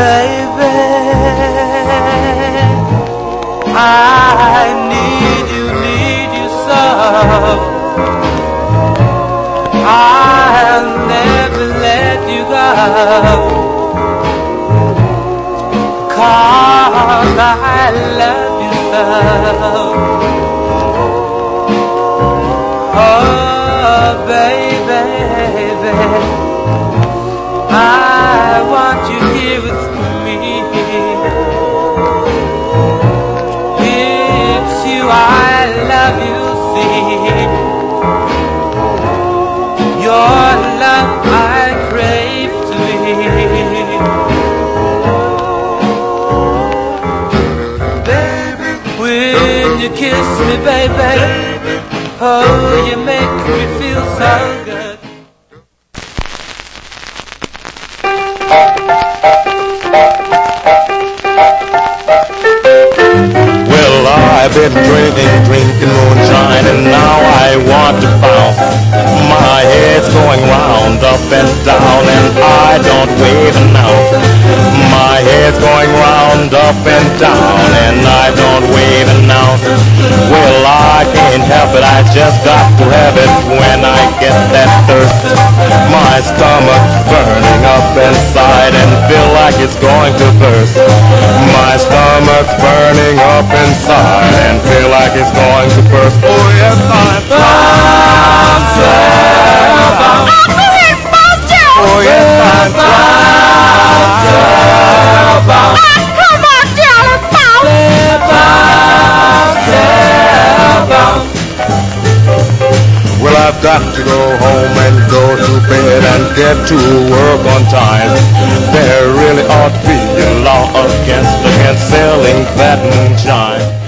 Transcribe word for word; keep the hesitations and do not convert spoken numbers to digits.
baby, I need you, need you so. I'll never let you go, 'cause I love you so. Oh, baby, I want you here with me. It's you I love, you see. Your love I crave to be. Baby, when you kiss me, baby, oh, you make me feel so good. Well, I've been drinking, drinking moonshine, and now I want to bounce. My head's going round, up and down, and I don't wave an ounce. My head's going round, up and down, and I don't wave an ounce. Well, I can't help it, I just got to have it when I get that thirst. My stomach's burning up inside and feel like it's going to burst. My stomach's burning up inside and feel like it's going to burst. Oh yes, I'm bouncing. Oh yes, I'm bouncing. Come on, darling, bounce. Well, I've got to go home and go to bed and get to work on time. There really ought to be a law against against selling that moonshine.